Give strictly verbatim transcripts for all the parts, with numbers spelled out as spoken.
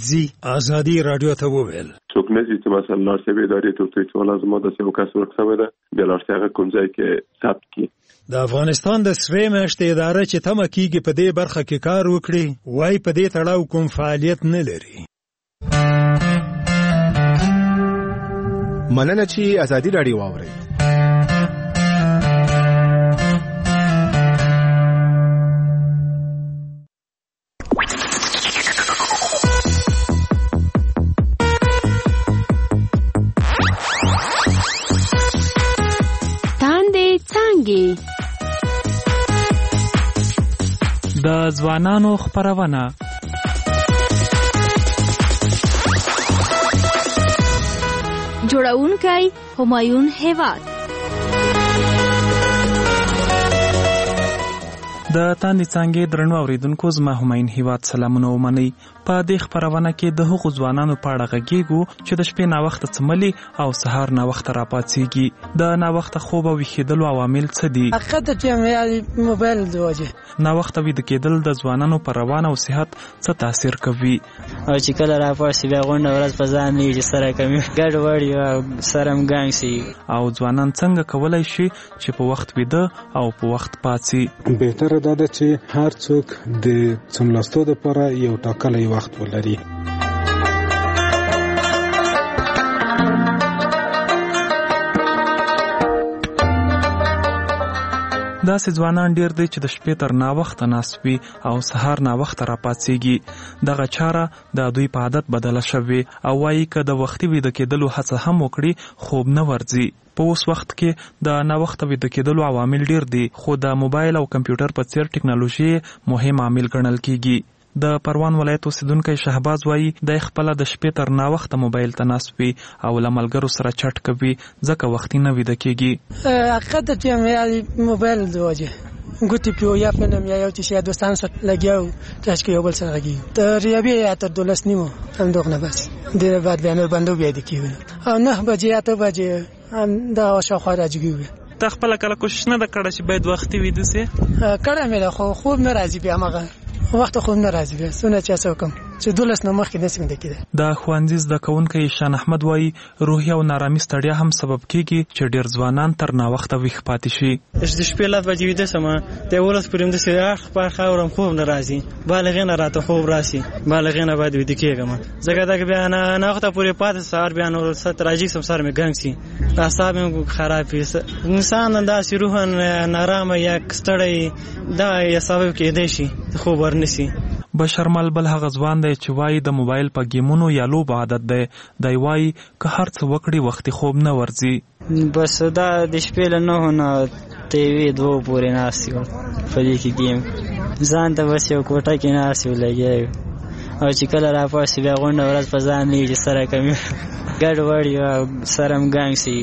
زی ازادي رادیو ته وویل څوک نه چې مثلا لارښوونې ادارې ته ته چې ولازم ده چې وکړ ورکړه ده د لارښوونې کوم ځای کې ثبت کی. د افغانستان د سرې میاشتې اداره چې تمه کیږي په دې برخه کې کار وکړي وای په دې تړاو کوم فعالیت نه لري. مننه چې ازادي رادیو واوري. د ځوانانو خپرونه جوړونکی همایون هیواد. د تاندې څانګې درنو اوریدونکو زما همایون هیواد سلامونه ومنئ. په دې خپرونه کې د هغو ځوانانو په اړه غږیږو چې د شپې ناوخته څملي او سهار ناوخته راپاڅېږي. د ناوخته خوب او ویښېدلو عوامل څه دي؟ حقیقت چې موبایل د وجې ناوخته ویده کېدل د ځوانانو په روان او صحت څه تاثیر کوي؟ او چې کله راپاڅي بیا غونډه ورځ په ځان نه وي چې سره کمي ګډوډ وي او سر هم ګنګ شي. او ځوانان څنګه کولی شي چې په وخت ویده او په وخت پاڅي؟ بهتره دا ده چې هر څوک د څملاستو دپاره یو ټاکلی وخت ولري. داسې ځوانان ډیر دي چې د شپې تر ناوخته ناست وي او سهار ناوخته راپاڅېږي. دغه چاره د دوی په عادت بدله شوې او وایي که د وختي ویده کېدلو هڅه هم وکړي خوب نه ورځي. په اوس وخت کې د ناوخته ویده کېدلو عوامل ډیر دي خو د موبایل او کمپیوټر په څیر ټکنالوژي مهم عامل ګڼل کیږي. د پروان ولایت اوسیدونکی شهباز وایي د خپل د شپې تر ناوخته موبایل ته ناست وي او له ملګرو سره چټ کوي ځکه وختي نه ویده کېږي. حقیقت چې موبایل د وجې ګوتې پیو یا فلم یا یو چې دوستان سره لګیاو تاسو کې یو بل سره لګي تر یوې یا تر دولس نیمو هم دغه بس ډېر بعد بیان بندو بیا د کیږي او نه بجې یا ته بجې دا شاوخوا راځي. ته خپل کله کوشش نه د کړه چې باید وختي ویده سي؟ کړه مې ده خو خوب نه راځي بیا مغه وخت خوب نه راځي بیا سونه چې څه وکم چې دولس نه مخکې نسم د کېده. د ښوونځي زده کوونکی شان احمد وایي روحي او نارامي ستړیا هم سبب کیږي چې ډېر ځوانان تر ناوخته ویښ پاتې شي. د شپې لس بجې ویده شم د ولس پرې همداسې اخ په خاورم خوب نه راځي بالغې نه راته خوب راسي بالغې نه باید ویده کېږم ځکه دغه بیا ناوخته پورې پاتې سهار بیا نور ست راځي سم سر مې ګنګ شي اعصاب مې خراب شي انسان داسې روحاً نارامه یا ستړی دا یې سبب کېدی شي خوب ورنسي. بشرمل بل هغه ځوان دی چې وایي د موبایل په گیمونو یا لوبو عادت دی. دی وایي که هر څه وکړي وختي خوب نه ورځي. بس دا د شپې له نهو نه تر یوې دوو پورې ناست یم په دې کې ګیم ځان ته بس یو کوټه کې ناست یو لګیا یو او چې کله راپاڅي بیا غونډه ورځ په ځان نه وي چې سره کمي ګډوډ وي او سر هم ګنګ شي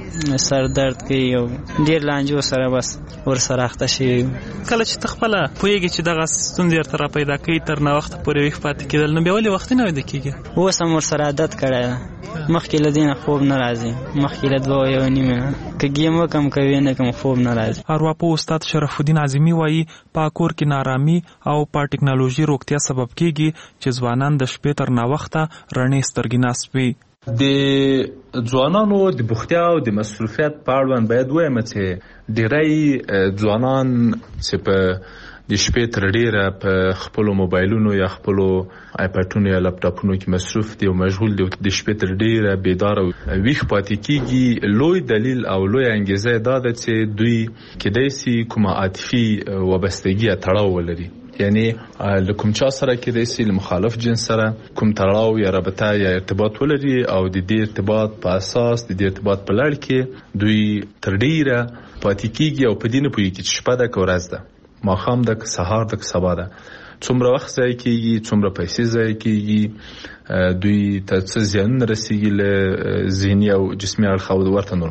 سر درد کوي او ډېر لانجو سره بس ورسره اخته شوي. کله چې ته خپله پوهېږې چې دغه ستونزې ورته را پیدا کوي تر ناوخته پورې ویښ پاتې کېدل نو بیا ولې وختي نه ویده کېږي؟ اوس هم ورسره عادت کړی ده مخکې له دې نه خوب نه راځي مخکې له دوه یو نیمې نه که ګیم وکړم که ویې نه کړم خوب نه راځي. ارواپوه استاد شرف الدین اعظمي وایي په کور کې نارامي او په ټکنالوژي روغتیا سبب کېږي چې ځوانان د شپې تر ناوخته رڼې سترګې ناست وي. د ځوانانو د بوختیا او د مصروفیت په اړوند باید وایم چې ډېری ځوانان چې په د شپې تر ډېره په خپلو موبایلونو یا خپلو آیپاډونو یا لپټاپونو کې مصروف دي او مشغول دي د شپې تر ډېره بیداره ویښ پاتې کېږي. لوی دلیل او لوی انګیزه دا ده چې دوی کېدای شي کومه عاطفي وابستګي یا تړاو ولري یعنی له کوم چا سره کېدای شي له مخالف جنس سره کوم تړاو یا رابطه یا ارتباط ولري او د دې ارتباط په اساس د دې ارتباط په لړ کې دوی تر ډېره پاتې کېږي او په دې نه پوهېږي چې شپه ده که ورځ ده ماښام ده که سهار ده که سبا ده څومره وخت ضایع کېږي څومره پیسې ضایع کېږي دوی ته څه زیانونه رسېږي له ذهني او جسمي اړخه او ورته نور مسایل.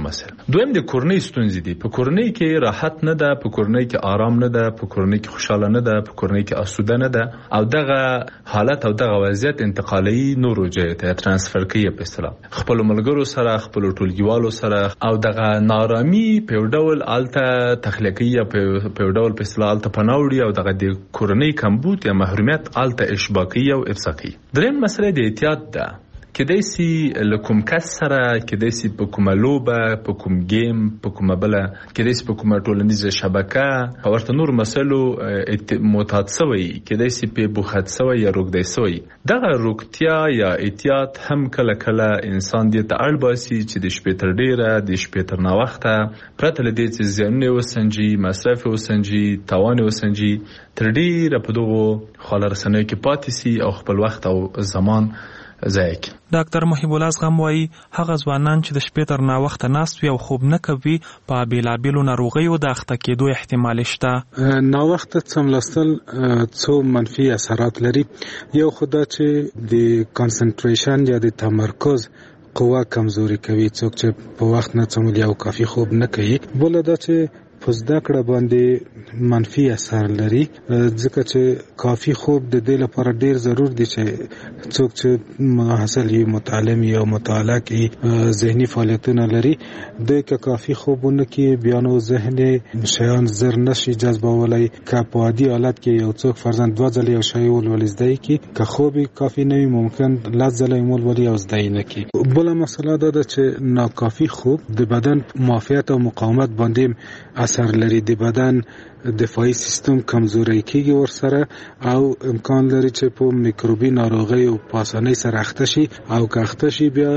دویم د کورنۍ ستونزې دي. په کورنۍ کې راحت نه ده، په کورنۍ کې آرام نه ده، په کورنۍ کې خوشاله نه ده، په کورنۍ کې آسوده نه ده، او دغه حالت او دغه وضعیت انتقالي نورو ځایو ته ترانسفر کوي په اصطلاح خپل ملګرو سره، خپل ټولګیوالو سره، او دغه نارامي په ډول الته تخلیقي په ډول په اصطلاح الته پناوړي، او دغه د کورنۍ کمبود یا محرومیت الته اشباقي او افساقي. دریم مسله د احتیاط ده. کدی سي لکم کس سره، کدی سي په کومه لوبه، په کوم گیم، په کومه بل، کدی سي په کومه ټولنیزه شبکه او ورته نور مسلو معتاد سوی، کدی سي په بوخت سوی یا روغدي سوی. دغه روغتیا یا احتیاط هم کله کله انسان دې ته اړ باسي چې د شپې تر ډیره، د شپې تر ناوخته پرته له دې چې زیانونه وسنجي، مصرف وسنجي، تاوان وسنجي، تر ډیره په دغه خالرسنه کې پاتې سي او خپل وخت او زمان ضایع. ډاکټر محب الله زغم وایي هغه ځوانان چې د شپې تر ناوخته ناست وي او خوب نه کوي په بیلابیلو ناروغیو د اخته کېدو احتمال شته. ناوخته څملاستل څو منفي اثرات لري. یو خدا چې د کانسنټریشن یا د تمرکز قوه کمزوري کوي. څوک چې په وخت نه څمل یا کافي خوب نه کوي، بل دا چې په زده کړه باندې منفي اثر لري، ځکه چې کافي خوب د دې لپاره ډیر ضرور دی چې څوک چې محصل وي، متعلم یا مطالعه کوي، ذهني فعالیتونه لري، د که کافي خوبونه کې بیا نو ذهن شیان زر نشي جذبولای. که په عادي حالت کې یو څوک فرضاً دوه ځله یو شی ولولي زده کی، که خوب کافي نه وي ممکن لس ځله یې ولولي او زده نه کی. بل مسله دا ده چې ناکافي خوب د بدن معافیت او مقاومت باندې اثر لري. د بدن دفاعي سیستم کمزوري کیږي ورسره، او امکان لري چې په میکروبي ناروغي او په اسانۍ سره اخته شي، او که اخته شي بیا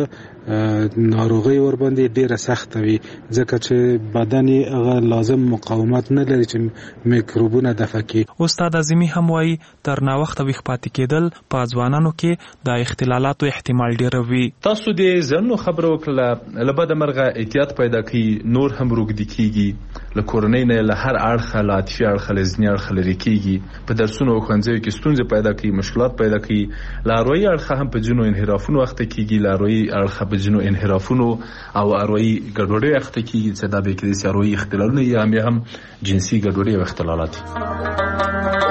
ناروغي ور باندې ډیره سخت وي، ځکه چې بدن هغه لازم مقاومت نه لري چې میکروبونه دفع کړي. استاد اعظمي هم وایي تر ناوخته ویښ پاتې کېدل په ځوانانو کې د اختلالاتو احتمال ډیر وي. تاسو دې زنو خبرو وکړه لبد مرغه احتیاط پیدا کوي، نور هم روګ دي کیږي، له کورنۍ نه له هر اړخه له عاطفي اړخه له ذهني اړخه لري کیږي، په درسونو او ښوونځیو کې ستونزې پیدا کوي، مشکلات پیدا کوي، له اروایي اړخه هم په ځینو انحرافونو اخته کیږي، له اروایي اړخه په ځینو انحرافونو او اروایي ګډوډۍ اخته کیږي، چې دا به کېدای شي اروایي اختلالونه یا هم جنسي ګډوډۍ او اختلالات.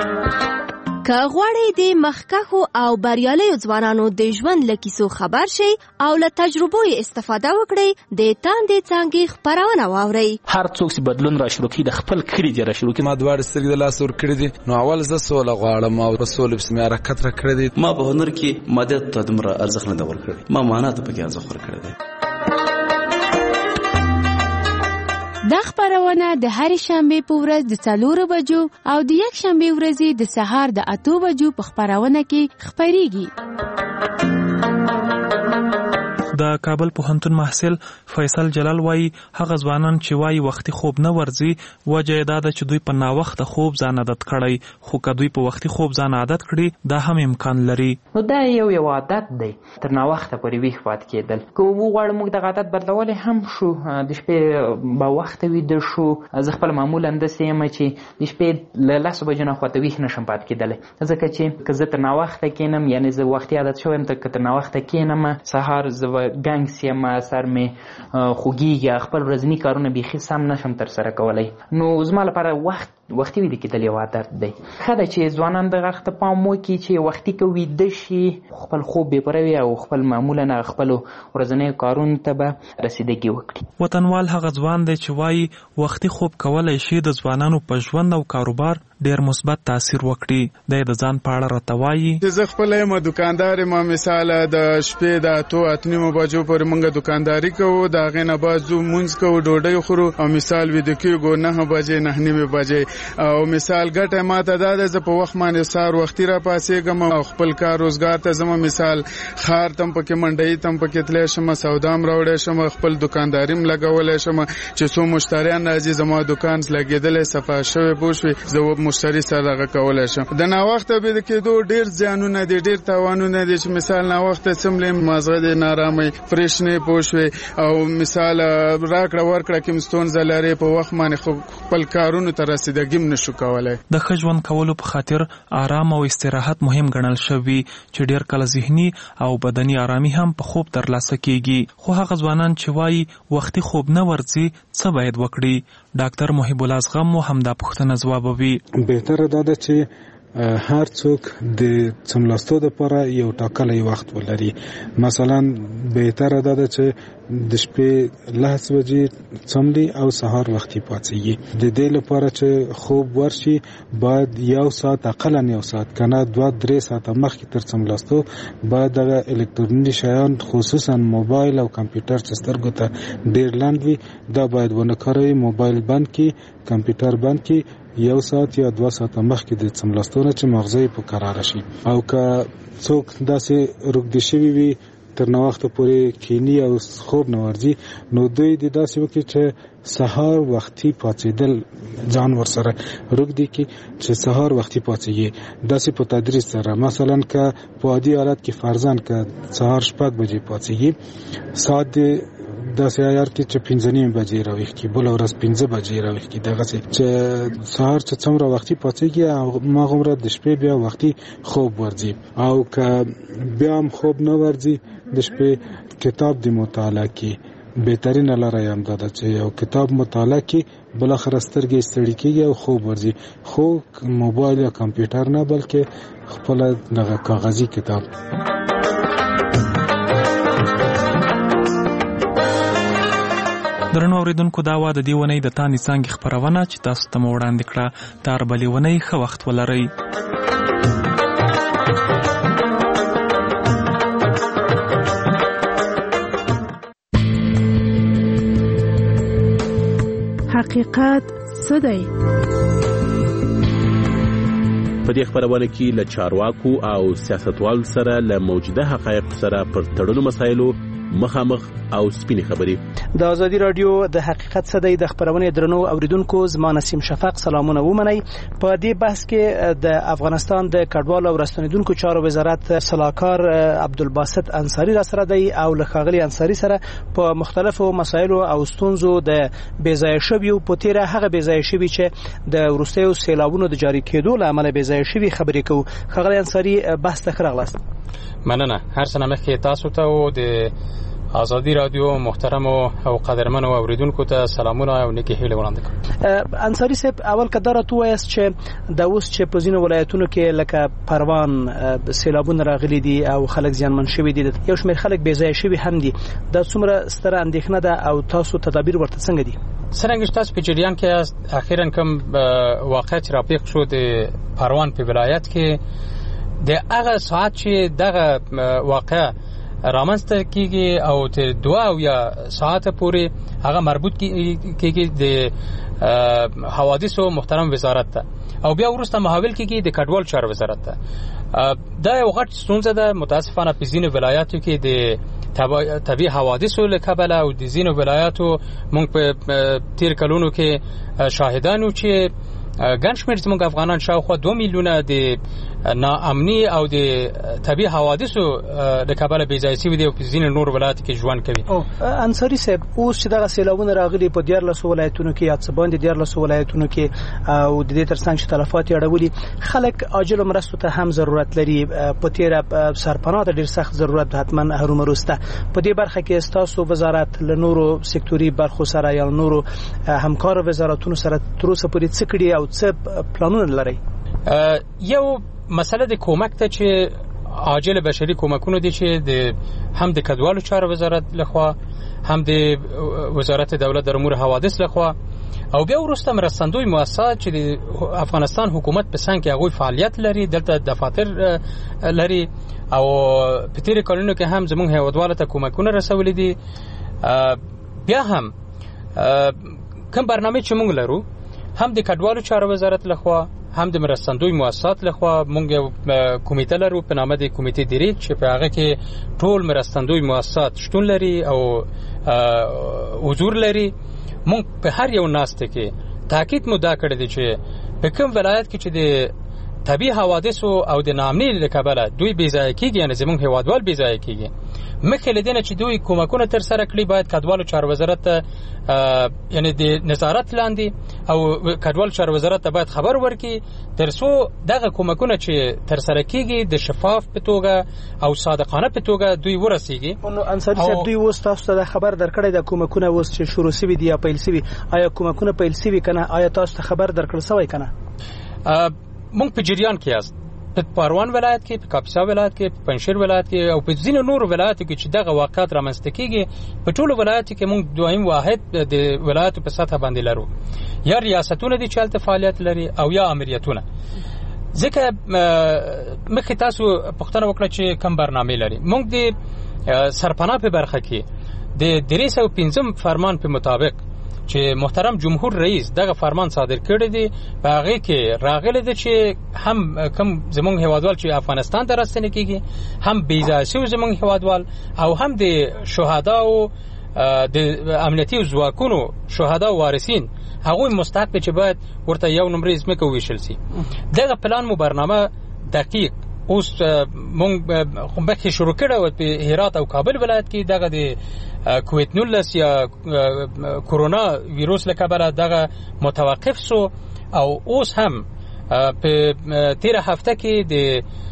که غواړئ د مخکښو او بریالیو ځوانانو د ژوند له کیسو خبر شئ او له تجربو یې استفاده وکړئ، د تاندې څانګې خپرونه واورئ. هر څوک چې بدلون را شروع کړي د خپل کړي دي را شروع کړي. ما دواړه سترګې د لاس ور کړې دي، نو اول زه سوله غواړم او په سوله پسې مې حرکت را کړی دی. ما په هنر کې مادیت ته دومره ارزښت نه دی ورکړی، ما معنا ته پکې ارزښت ورکړی دی. دا خبرونه د هر شنبه په ورځ د څلورو بجو او د یک شنبه ورځې د سهار د اتو بجو په خبرونه کې خبريږي. د کابل پوهنتون محصل فیصل جلال وایي هغه ځوانان چې وایي وختي خوب نه ورځي، وجه یې دا ده چې دوی په ناوخته خوب ځان عادت کړی، خو که دوی په وختي خوب ځان عادت کړي دا هم امکان لري. نو دا یو یو عادت دی، تر ناوخته پورې ویښ پاتې کېدل. که وغواړو موږ دغه عادت بدلولی هم شو، د شپې به وخته ویده شو. زه خپل معمولا داسې یم چې د شپې له لسو بجو نه خواته ویښ نشم پاتې کېدلی، ځکه چې که زه تر ناوخته کښېنم، یعنې زه وختي عادت شوی یم، که تر ناوخته کښېنم سهار زه ګنګ سیم، سر مې خوږېږي، خپل ورځني کارونه بیخي سم نشم ترسره کولی. نو زما لپاره وخت وختي ویده کېدل یو عادت دی. ښه ده چې ځوانان دغه ته پام وکړي چې وختي که ویده شي خپل خوب بېپوره وي او خپل معمولا خپلو ورځنیو کارونو ته به رسیدګي وکړي. وطنوال هغه ځوان دی چې وایي وختي خوب کولی شي د ځوانانو په ژوند او کاروبار ډیر مثبت تاثیر وکړي. دی د ځان په اړه راته وایي چې زه خپله یم دکاندار یم، مثاله د شپې د اتو اتو نیمو بجو پورې موږ دکانداري کوو، د هغې نه بعد ځو مونځ کوو، ډوډۍ خورو او مثال ویده کېږو نهه بجې نهه نیمې بجې. او مثال ګټه ماته دا ده زه په وخت باندې سهار وختي را پاڅېږم او خپل کار روزګار ته ځم. مثال ښار ته م پکې منډۍ ته م پکې تلی شم، سودا م راوړی شم، خپل دکانداري م لګولی شم چې څو مشتریان راځي زما دکان لګېدلی صفا شوی پوه شوې، زه مشتري سره دغه کولی شم. د ناوخته بیده کېدو ډېر زیانونه دي، ډېر تاوانونه دي، چې مثال ناوخته څملې مازغه دی نارامۍ فرېش نه پوه شوې، او مثال راکړه ورکړه کې م ستونزه لرې، په وخت باندې خپل کارونو ته رسیدګي کارګیم نشو کولای. د ښه ژوند کولو په خاطر آرام او استراحت مهم ګڼل شوی چې ډیر کله ذهني او بدني آرامي هم په خوب ترلاسه کیږي. خو هغه ځوانان چې وایي وختي خوب نه ورځي څه باید وکړي؟ ډاکټر محب الله زغم مو هم دا پوښتنه ځوابوي. بهتره ده چې هر څوک د څملاستو لپاره یو ټاکلی وخت ولري. مثلا بهتره ده چې د شپې لس بجې څملي او سهار وختي پاڅېږي. د دې لپاره چې خوب ورشي باید یو ساعت اقلا یو ساعت کنه دوه درې ساعته مخکې تر څملاستو باید دغه الکترونیکي شیان خصوصا موبایل او کمپیوټر چې سترګو ته ډېر لاند وي دا باید ونه کاروي. موبایل بند کړي، کمپیوټر بند کړي، یو ساعت یا دوه ساعته مخکې د څملاستونه چې مغزه په قرار شي. او که څوک داسې روږدي شوي وي تر ناوخته پورې کینی او خوب نه ورځي نو دوی د داسې وکړي چې سهار وختي پاڅېدل ځان ورسره روږدي کړي چې سهار وختي پاڅېږي. داسې په تدریج سره مثلا که په عادي حالت کې فرضاً که سهار شپږ بجې پاڅېږي ساعت داسې عیار کې چې پنځه نیمې بجې راویښ کړي بله ورځ پنځه بجې راویښ کړي. دغسې چې سهار چې څومره وختي پاڅېږي هماغومره د شپې بیا وختي خوب ورځي. او که بیا هم خوب نه ورځي د شپې کتاب د مطالعه کې بهترینه لاره یې همدا ده چې یو کتاب مطالعه کې بالاخره سترګې ستړي کېږي او خوب ورځي. خو موبایل یا کمپیوټر نه بلکې خپله دغه کاغذي کتاب. درنو اوریدونکو دا وا د دې ونې د تاندې څانګې خپرونه چې تاسو ته مو وړاندې کړه. تر بلې ونې ښه وخت ولرئ. حقیقت څه دی؟ په دې خبرونه کې له چارواکو او سیاستوالو سره له موجوده حقایق سره پر تړلو مسایلو مخامخ او سپینې خبرې. د ازادي رادیو د حقیقت څه دی د خبرونې درنو اوریدونکو زما نسیم شفق سلامونه ومنئ. په دې بحث کې د افغانستان د کډوالو او راستنیدونکو چارو وزارت صلاحکار عبدالباسط انصاری را سره دی او له ښاغلي انصاری سره په مختلفو مسایلو او ستونزو د بېځایه شویو په تیره هغه بېځایه شوي چې د وروستیو سیلابونو د جاري کېدو له امله بېځایه شوي خبرې کوو. ښاغلي انصاری بحث ته ښه راغلاست. مننه. هر څه نه مخکې تاسو ته او د ازادي رادیو محترم او قدرمن اوریدونکو ته سلامونه او نیکی هیله وړاندې کوم. انصاری صاحب اول کدار تو وایست چې د اوس چې په ځینو ولایتونو کې لکه پروان سیلابونه راغلي دي او خلک زیانمن شوي دي یو شمېر خلک بې ځایه شوي هم دي دا څومره ستره اندېښنه ده او تاسو تدابیر ورته څنګه دي؟ څرنګه چې تاسو په جریان کې اخیراً کوم واقع چې راپېښ شو د پروان په ولایت کې د هغه ساعت چې دغه واقع رامنځته کیږي او تر دوه او یا ساعت پورې هغه مربوط کیږي د حوادثو محترم وزارت ته او بیا وروسته محاول کیږي د کډوال چارو وزارت ته. دا یو غټ ستونزه ده متاسفانه په ځینو ولایاتو کې د طبیعي حوادثو له کبله او د ځینو ولایاتو موږ په تیر کلونو کې شاهدانو چې ګڼ شمېر زموږ افغانان شاوخوا دوه میلیونه د ناامني او د طبیعي حوادثو د کبله بېځایه شوي دي او په ځینو نور ولایاتو کې ژوند کوي. انصاري صاحب اوس چې دغه سیلابونه راغلي په دیارلسو ولایتونو کې یا څه باندې دیارلسو ولایتونو کې او د دې ترڅنګ چې تلفات یې اړولي خلک عاجلو مرستو ته هم ضرورت لري. په تیره سرپناه ته ډېر سخت ضرورت ده حتما هرومروسته. په دې برخه کې ستاسو وزارت له نورو سکتوري برخو سره یا نورو همکارو وزارتونو سره تر اوسه پورې څه کړي او څه پلانونه لري؟ یو مسله د کومک ته چې عاجل بشري کومکونه دي چې د هم د کډوالو چارو وزارت لخوا هم د وزارت دولت د امور حوادث لخوا او بیا وروسته مرستندوی مؤسسات چې د افغانستان حکومت په څنګ کې هغوی فعالیت لري دلته دفاتر لري او په تیرو کلونو کې هم زموږ هیوادوالو ته کومکونه رسولي دي. بیا هم کوم برنامه چې موږ لرو هم د کډوالو چارو وزارت لخوا هم د مرستندوی مؤسسات لخوا موږ کمیټه لرو په نامه د کمیټې ډیریک چې په هغه کې ټول مرستندوی مؤسسات شتون لري او حضور لري. موږ په هر یو ناسته کې تاکید مو دا کړی دی چې په کوم ولایت کې چې د طبي حوادث او د ناامنۍ له کبله دوی بې ځایه کېږي، یعنې زموږ هیوادوال بې ځایه کېږي. مخکې له دې نه چې دوی کومکونه ترسره کړي باید کډوالو چارو وزارت ته یعنې د نظارت لاندې او کډوالو چارو وزارت ته باید خبر ورکړي تر څو دغه کومکونه چې ترسره کېږي د شفاف په توګه او صادقانه په توګه دوی ورسېږي. نو انصاري صاحب دوی اوس تاسو ته خبر درکړی د کومکونه اوس چې شروع شوي دي یا پیل شوي، آیا کومکونه پیل شوي که نه؟ آیا تاسو ته خبر درکړل شوی که نه؟ مونږ په جریان کې یاست، په پروان ولایت کې، په کاپیسا ولایت کې، په پنجشیر ولایت کې او په ځینو نورو ولایتو کې چې دغه واقعات رامنځته کېږي په ټولو ولایتو کې مونږ دویم واحد د ولایتو په سطحه باندې لرو، یا ریاستونه دي چې هلته فعالیت لري او یا امریتونه. ځکه مخکې تاسو پوښتنه وکړه چې کوم برنامې لري. مونږ د سرپناه په برخه کې د درې سوه پنځم فرمان په مطابق چې محترم جمهور رئیس دغه فرمان صادر کړی دی، په هغې کې راغلی دی چې هم کوم زموږ هیوادوال چې افغانستان ته راستنې کېږي، هم بې ځایه شوي زموږ هیوادوال او هم د شهداو د امنیتي ځواکونو شهدا وارثین هغوی مستحق دی چې باید ورته یو نمرې ځمکه وویشل سي. دغه پلان مو برنامه دقیق اوس مونږ مخکې شروع کړی و په هرات او کابل ولایت کې دغه د کووید نولس یا کرونا ویروس له کبله دغه متوقف سو او اوس هم په تیره هفته کې د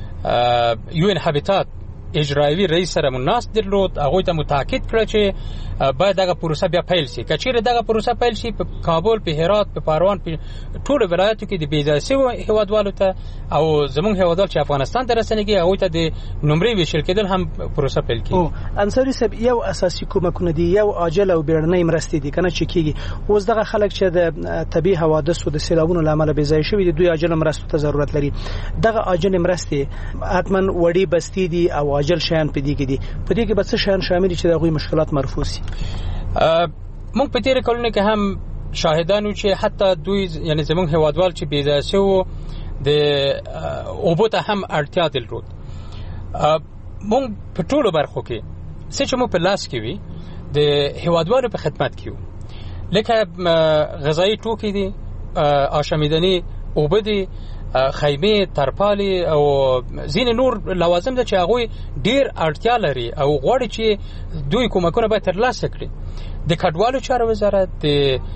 یو ان هابیتات اجرایوي رئیس سره مناسب درلود، هغوی ته متاکد کړه چې باید دغه پروسه بیا پیل شي. که چیرې دغه پروسه پیل شي په کابل، په هرات، په پروان، په ټولو ولایتو کې د بې ځایه شویو هیوادوالو ته او زموږ هیوادوال چې افغانستان ته راستنېږي هغوی ته د نمرې ویشل کېدل هم پروسه پیل کېږي. انصاري صاحب یو اساسي کومکونه دي، یو عاجل او بیړنۍ مرستې دي که نه چې کېږي. اوس دغه خلک چې د طبیعي حوادثو د سیلابونو له امله بې ځایه شوي دي دوی عاجله مرستو ته ضرورت لري. دغه عاجلې مرستې حتما وړې بستې دي او عاجل شیان په دې کې دي. په دې کې به څه شیان شامل چې د هغوی مشکلات مرفوع شي؟ مونږ په تیرې کلونو کې هم شاهدان وو چې حتی دوی یعنې زموږ هیوادوال چې بې ځایه شوي د اوبو ته هم اړتیا درلود. مونږ په ټولو برخو کې څه چې مونږ په لاس کې وي د هیوادوالو په خدمت کې وو، لکه غذایي توکي دي، آشامیدني اوبه دي، خیمه، ترپالي او ځینې نور لوازم ده چې هغوی ډیر اړتیا لري او غواړي چې دوی کومکونه باید ترلاسه کړي. د کډوالو چارو وزارت، د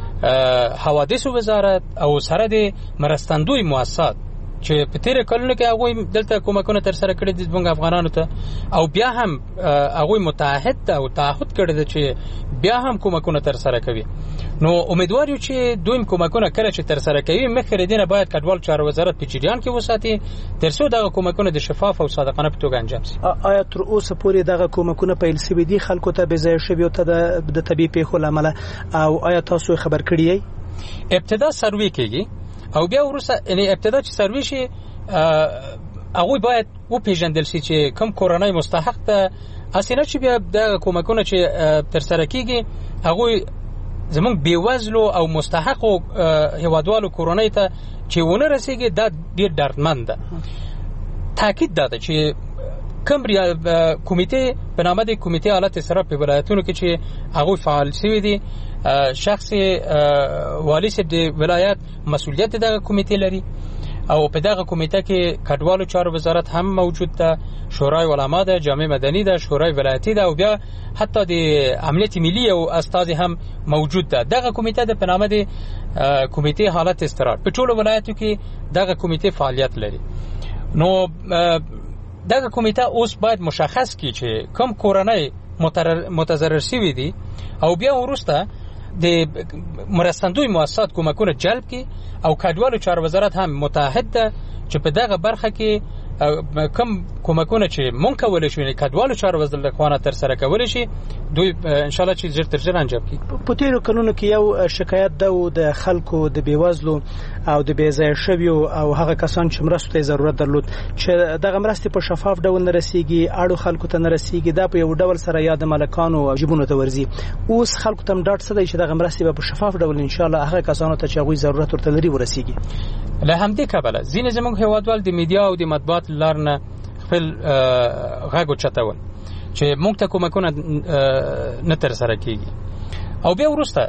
حوادثو وزارت او سره د مرستندوی مؤسسات چې په تیرې کلونو کې هغوی دلته کومکونه ترسره کړي دي زموږ افغانانو ته او بیا هم هغوی متعهد ده او تعهد کړی ده چې بیا هم کومکونه ترسره کوي. نو امیدوار یو چې دوی کومکونه کله چې ترسره کوي مخکې له دې نه باید کډوالو چارو وزارت په جریان کې وساتي تر څو دغه کومکونه د شفاف او صادقانه په توګه انجام شي. آیا تر اوسه پورې دغه کومکونه پیل شوي دي خلکو ته بې ځایه شویو ته د طبیعي پیښو له امله او آیا تاسو خبر کړي یئ؟ ابتدا سروې کېږي او بیا وروسته یعنې ابتدا چې سروې شي هغوی باید وپېژندل شي چې کوم کورنۍ مستحق ده، هسې نه چې بیا دغه کومکونه چې ترسره کېږي هغوی زمونږ بېوزلو او مستحقو هیوادوالو کورنۍ ته چې ونه رسېږي دا ډېر دردمند ده. تاکید دا ده چې کوم کمیټې په نامه د کمیټې حالت اضطراب په ولایتونو کې چې هغوی فعال شوي دي، شخص والي صاحب د ولایت مسؤلیت دغه کمیټې لري او په دغه کمیټه کې کډوالو چارو وزارت هم موجود ده، شورای علما ده، جامع مدني ده، شورای ولایتي ده او بیا حتی د امنیت ملي او استازي هم موجود ده. دغه کمیټه د په نامه د کمیټې حالت اضطراب په ټولو ولایتو کې دغه کمیټې فعالیت لري. نو دغه کمیټه اوس باید مشخص کړي چې کوم کورنۍ متضرر شوي دي او بیا وروسته د مرستندوی مؤسسات کومکونه جلب کړي او کډوالو چارو وزارت هم متعهد ده چې په دغه برخه کې کوم کومکونه چې مونږ کولی شو یعنې کډوالو چارو وزارت لخوا ترسره کولی شي دوی انشاءالله چې ژر تر ژره انجام کړي. په تېرو کلونو کې یو شکایت ده و د خلکو د بېوزلو او د بې ځایه شویو او هغه کسان چې مرستو ته ضرورت درلود چې دغه مرستې په شفاف ډول نه رسیږي، اړو خلکو ته نه رسیږي، دا په یو ډول سره یا د ملکانو او جیبونو ته ورځي. اوس خلکو ته هم ډاډ څه دی چې دغه مرستې به په شفاف ډول انشاءالله هغه کسانو ته چې هغوی ضرورت ورته لري ورسیږي. له همدې کبله ځینې زموږ هیوادوال د میډیا او د مطبوعات له لارې نه خپل غږ اوچتول چې موږ ته کومکونه نه ترسره کېږي او بیا وروسته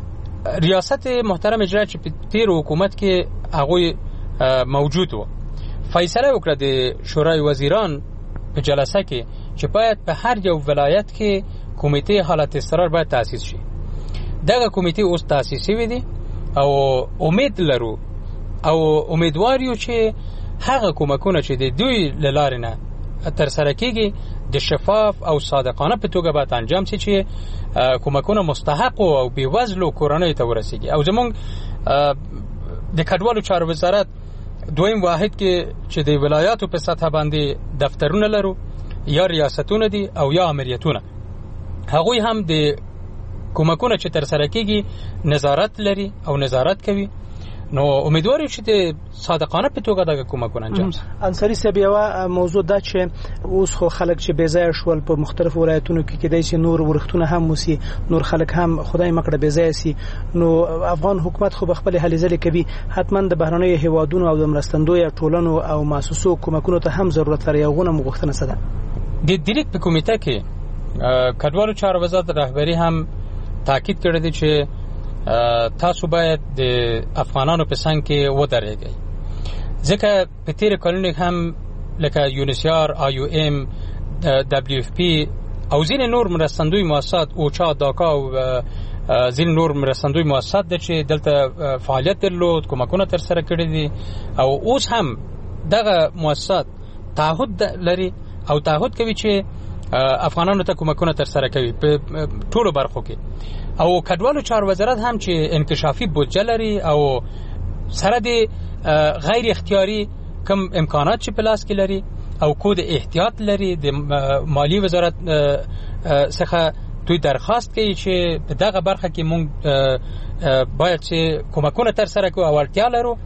ریاست محترم اجرا چې په تېرو حکومت کې هغوی موجود و فیصله وکړه د شورای وزیران په جلسه کې چې باید په هر یو ولایت کې کمیټه حالت اضطرار باید تاسیس شي. دغه کمیټه اوس تاسیس شوې دي او امید لرو او امیدوار یو چې هغه کومکونه چې د دوی له لارې نه تر سره کېږي د شفاف او صادقانه په توګه باید انجام شي چې کومکونه مستحق او بېوزلو کورنیو ته ورسېږي. او زموږ د کډوالو چارو وزارت دویم واحد کې چې د ولایاتو په سطح باندې دفترونه لرو، یا ریاستونه دي او یا امریتونه، هغوی هم د کومکونه چې تر سره کېږي نظارت لري او نظارت کوي. نو امیدوار یو چې د صادقانه په توګه دغه کومکونه انجام شي. انصاري صاحب، یوه موضوع دا چې اوس خو خلک چې بې ځایه شول په مختلفو ولایتونو کې کېدای شي نور ورښتونه هم وسي، نور خلک هم خدای مکړه بې ځایه سي، نو افغان حکومت خو به خپلې هلې ځلې کوي، حتما د بهرنیو هیوادونو او د مرستندویه ټولنو او مؤسسو کومکونو ته هم ضرورت لري. هغونه مو غوښتنه څه ده؟ د ډیرک په کمیټه کې کډوالو چارو وزارت رهبري هم تاکید کړی دی چې تاسو باید د افغانانو په څنګ کې ودرېږئ، ځکه په تېرو کلونو هم لکه یونیسیار، آی او ام، دبلیو اف پی او ځینې نور مرستندوی مؤسسات، اوچا، داکا او ځینې نور مرستندوی مؤسسات ده چې دلته فعالیت درلود، کومکونه تر سره کړي دي او اوس هم دغه مؤسسات تعهد لري او تعهد کوي چې افغانانو ته کومکونه تر سره کوي په ټولو برخو کې. او کډوالو چارو وزارت هم چې انکشافي بودجه لري او سره د غیر اختیاري کم امکانات چې په لاس کې لري او کود احتیاط لري، د مالی وزارت څخه دوی درخواست کوي چې په دغه برخه کې مونږ باید چې کومکونه تر سره کوو او اړتیا لرو.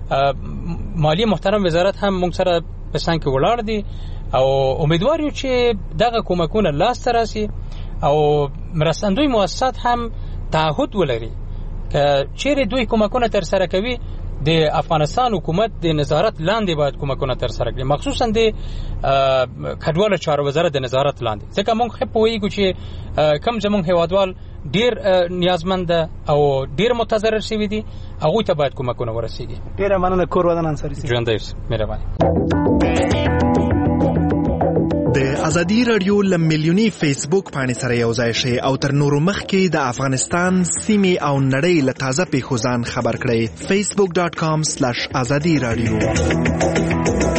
مالی محترم وزارت هم مونږ سره په څنګ کې ولاړ دي او امیدوار یو چې دغه کومکونه لاس ته راسي او مرستندوی مؤسسات هم تعهد ولري که چیرې دوی کومکونه تر سره کوي د افغانستان حکومت د نظارت لاندې باید کومکونه تر سره کړي، مخصوصا د کډوالو چارو وزارت د نظارت لاندې، ځکه موږ ښه پوهیږو چې کم زموږ هیوادوال ډیر نیازمند او ډیر متضرر شوي دي، هغوی ته باید کومکونه ورسیږي. ډیره مننه کور ودان انصاري صاحب. ژوندی اوسئ. مهرباني. د ازادي رادیو له میلیوني فیسبوک پاڼې سره یو ځای شئ او تر نورو مخکې د افغانستان سیمې او نړۍ له تازه پیښو ځان خبر کړئ. فیسبوک ډاټ کام سلیش ازادي رادیو.